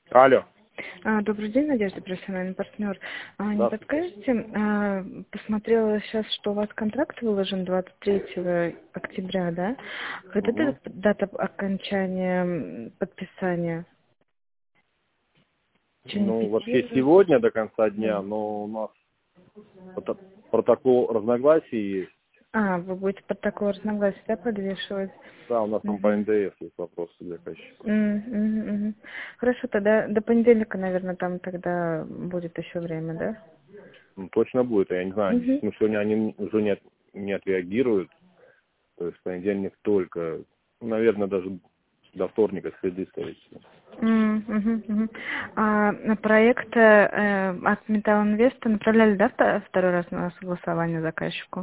Алло. Добрый день, Надежда, профессиональный партнер. Не Да. подскажете, посмотрела сейчас, что у вас контракт выложен 23 октября, да? Когда Угу. дата окончания подписания? В течение Ну, 5 вообще лет? сегодня до конца Да. дня, но у нас протокол разногласий есть. Вы будете под такое разногласие, да, подвешивать? Да, у нас там по Мгм. НДС есть вопросы для заказчика. Мгм. Хорошо, тогда до понедельника, наверное, там тогда будет еще время, да? Ну, точно будет, я не знаю. Мгм. Ну, сегодня они уже не отреагируют. То есть в понедельник только, ну, наверное, даже до вторника, среды, скорее всего. Мгм. На проект от Metal Invest направляли, да, второй раз на согласование заказчику?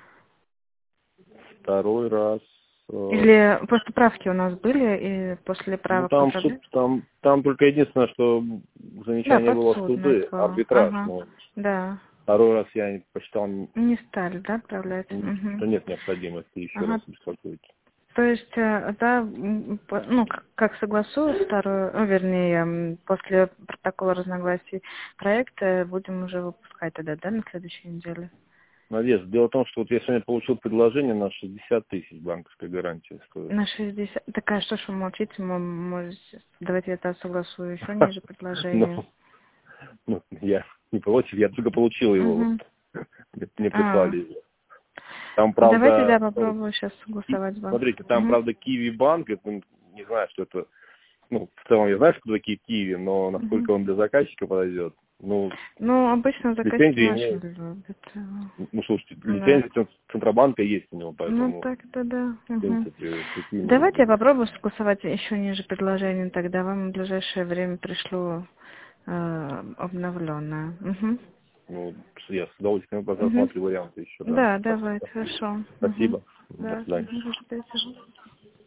Второй раз. Или просто правки у нас были, и после Ну, правок там, направляли? там только единственное, что Да, замечание было в подсудное суды, было. арбитраж, Ага, но да. второй раз я посчитал, Не стали, да, отправлять? что нет необходимости еще раз Ага. беспокоить. То есть, да, ну, как согласуют вторую, ну, вернее, после протокола разногласий проекта будем уже выпускать тогда, да, на следующей неделе? Надежда, дело в том, что вот я сегодня получил предложение на 60 тысяч банковской гарантии стоит. На 60. Так, а что ж вы молчите? Можете... Давайте я это согласую еще ниже Ну, предложение. я не против, я только получил его, вот Угу. мне прислали его. Там, Давайте, правда, да, ну, попробую сейчас согласовать с смотрите, банком. там, правда, Киви банк, это, не знаю, что это, ну, в целом я знаю, что такие Киви, но Угу. насколько он для заказчика подойдет, ну, Ну, обычно заказчики не лицензии очень имеет. любят. Ну, слушайте, Да. лицензия Центробанка есть у него, Ну, поэтому, так-то да. в Угу. принципе, какие могут Давайте я быть. попробую согласовать еще ниже предложение, тогда вам в ближайшее время пришлю обновленное. Угу. Ну, я с удовольствием Угу. посмотрю варианты еще, да. Да, давайте, хорошо. Угу. Спасибо. До Да, свидания. угу.